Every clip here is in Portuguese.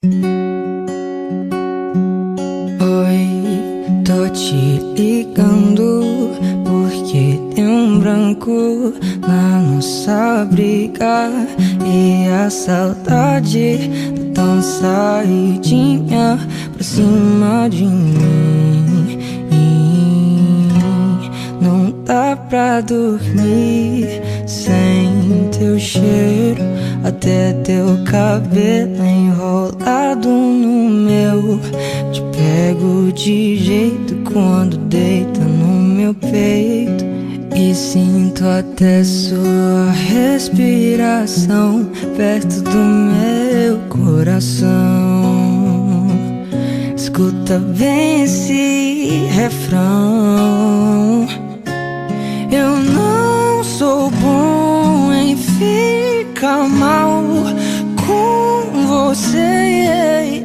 Oi, tô te ligando porque tem um branco na nossa briga e a saudade tá tão saidinha pra cima de mim. Não dá pra dormir sem teu cheiro, até teu cabelo enrolado no meu. Te pego de jeito quando deita no meu peito e sinto até sua respiração perto do meu coração. Escuta bem esse refrão: eu não sou bom em ficar mal com você.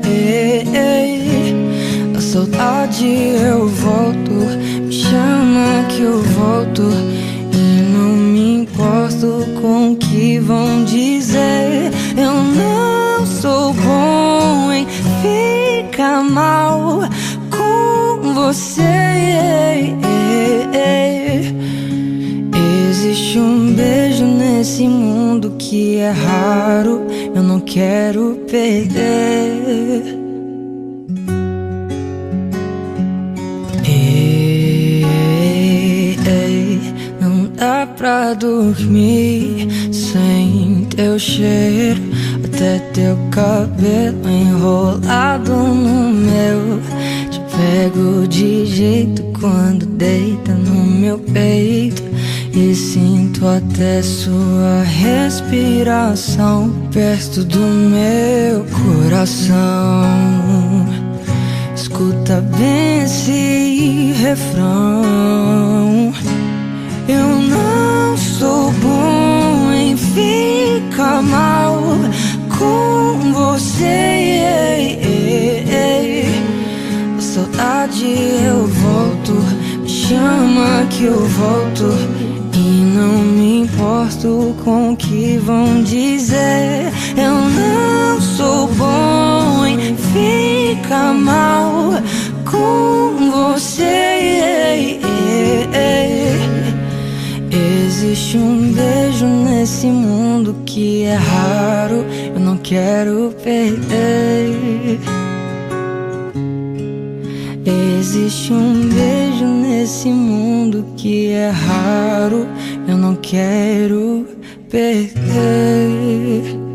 Na saudade eu volto, me chama que eu volto e não me importo com o que vão dizer. Eu não sou bom em ficar mal com você. Existe um beijo nesse mundo que é raro, eu não quero perder. Não dá pra dormir sem teu cheiro, até teu cabelo enrolado no meu. Te pego de jeito quando deita no meu peito e sinto até sua respiração perto do meu coração. Escuta bem esse refrão: eu não sou bom em ficar mal com você. A saudade eu volto, me chama que eu volto e não me importo com o que vão dizer. Eu não sou bom em ficar mal com você. Existe um beijo nesse mundo que é raro, eu não quero perder. Existe um beijo nesse mundo que é raro, eu não quero perder.